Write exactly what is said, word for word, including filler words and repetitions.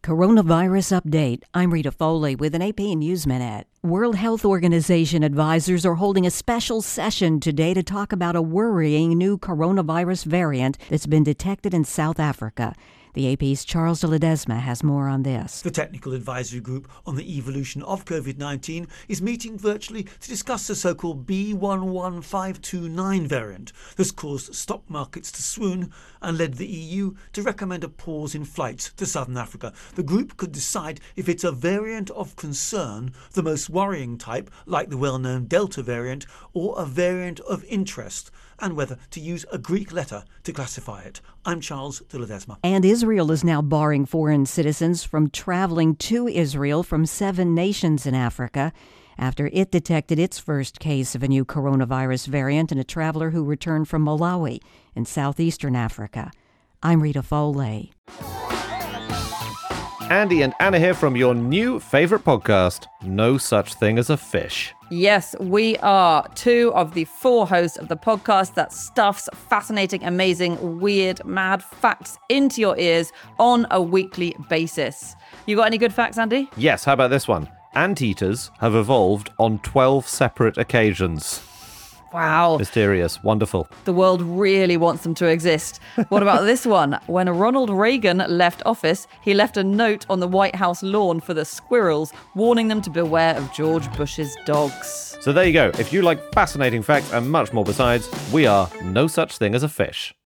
Coronavirus update. I'm Rita Foley with an A P News Minute. World Health Organization advisors are holding a special session today to talk about a worrying new coronavirus variant that's been detected in South Africa. The A P's Charles de Ledesma has more on this. The Technical Advisory Group on the Evolution of COVID nineteen is meeting virtually to discuss the so-called B one one five two nine variant that's caused stock markets to swoon and led the E U to recommend a pause in flights to Southern Africa. The group could decide if it's a variant of concern, the most worrying type, like the well-known Delta variant, or a variant of interest, and whether to use a Greek letter to classify it. I'm Charles de Ledesma. And Israel is now barring foreign citizens from traveling to Israel from seven nations in Africa after it detected its first case of a new coronavirus variant in a traveler who returned from Malawi in southeastern Africa. I'm Rita Foley. Andy and Anna here from your new favourite podcast, No Such Thing as a Fish. Yes, we are two of the four hosts of the podcast that stuffs fascinating, amazing, weird, mad facts into your ears on a weekly basis. You got any good facts, Andy? Yes, how about this one? Anteaters have evolved on twelve separate occasions. Wow. Mysterious. Wonderful. The world really wants them to exist. What about this one? When Ronald Reagan left office, he left a note on the White House lawn for the squirrels, warning them to beware of George Bush's dogs. So there you go. If you like fascinating facts and much more besides, we are No Such Thing as a Fish.